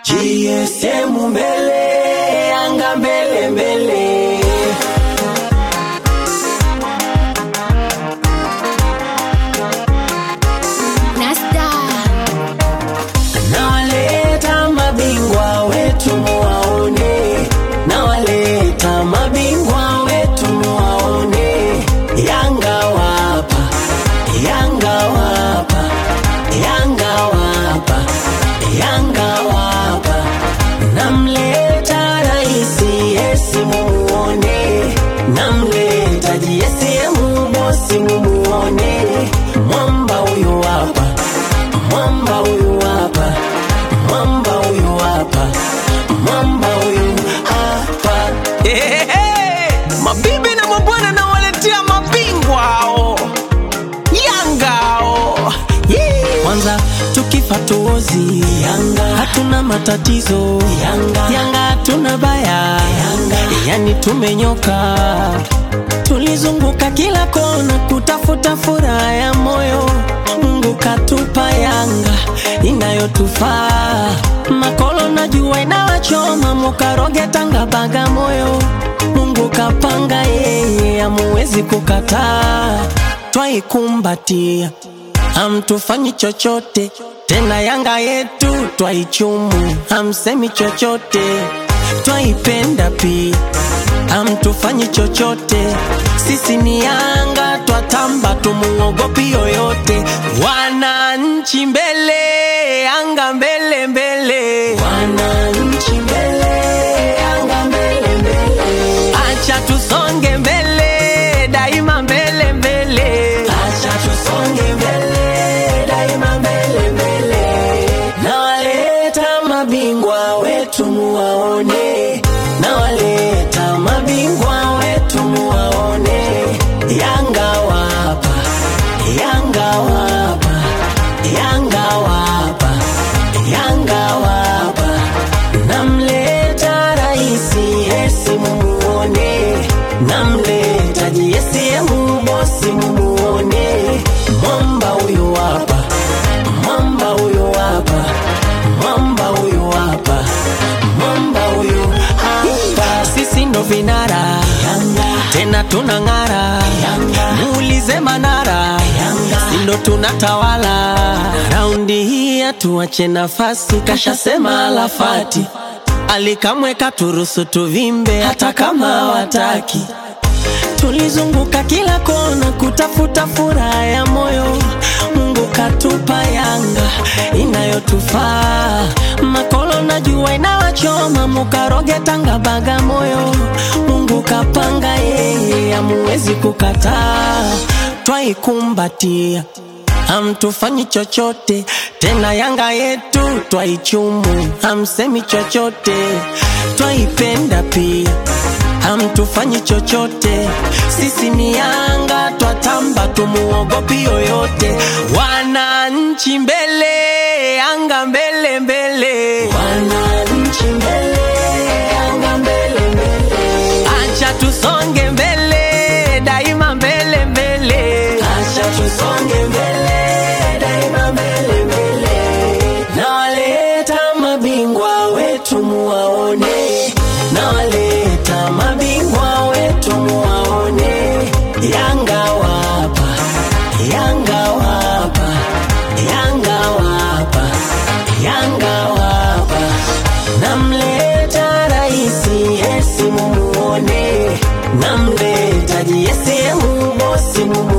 GSM mbele, Yanga mbele mbele. Nasta Nawaleta mabingwa wetu muwaone, nawaleta mabingwa wetu muwaone. Yanga wapa, Yanga wapa, Yanga wapa, Yanga wapa. Namleta raisi yesi muone, namleta GSM bosi muone. Mwamba huyu wapa, mwamba huyu wapa, mwamba huyu wapa, mwamba huyu hapa. Mabibi na mabwana na waletea mabingwa hao Yanga hao. Kwanza tukifa tuozi Yanga, hatuna matatizo Yanga, Yanga hatuna baya Yanga, yani tumenyoka. Tulizunguka kila kona kutafuta furaha ya moyo, Mungu katupa Yanga inayotufaa. Makolo na jua inawachoma, mukaroge Tanga Bagamoyo. Mungu kapanga yeye, hamuwezi kukataa. Twaikumbatia, hamtufanyi chochote tena. Yanga yetu twaichumu, hamsemi chochote. Twaipenda pia, hamtufanyi chochote. Sisi ni Yanga, twatamba tumuogopi yoyote. Wananchi mbele, Yanga mbele mbele. Wananchi mbele, Yanga mbele mbele. Acha tusonge mbele, daima mbele mbele. Acha tusonge mbele, daima mbele mbele. Nawaleta mabingwa wetu muwaone, nawaleta mabingwa wetu muwaone. Yanga wapa, Yanga wapa, Yanga wapa, Yanga wapa. Namleta raisi yesi muone, namleta GSM bosi muone. Mwamba huyu wapa, mwamba huyu wapa, mwamba huyu wapa, mwamba huyu hapa. Sisi ndo vinara Yanga, tena tunang'ara Yanga. Muulize Manara Yanga, sindo tunatawala. Raundi hii hatuache nafasi, kashasema Alafati. Alikamweka turusu tuvimbe hata kama wataki. Tulizunguka kila kona kutafuta furaha ya moyo, Mungu katupa Yanga inayotufaa. Makolo na jua inawachoma, mukaroge Tanga Bagamoyo. Mungu kapanga yeye, hamuwezi kukataa. Twaikumbatia, hamtufanyi chochote tena. Yanga yetu twaichumu, hamsemi chochote. Twaipenda pia, hamtufanyi chochote. Sisi ni Yanga, twatamba tumuogopi yoyote. Wananchi mbele, Yanga mbele mbele. Wananchi mbele, Yanga mbele mbele. Acha tusonge mbele, daima mbele mbele. Acha tusonge mbele, daima mbele mbele. Nawaleta mabingwa wetu muwaone, nawaleta mabingwa wetu muwaone. Yanga wapa, Yanga wapa, Yanga wapa, Yanga wapa. Namleta raisi yesi muone, namleta GSM bosi muone.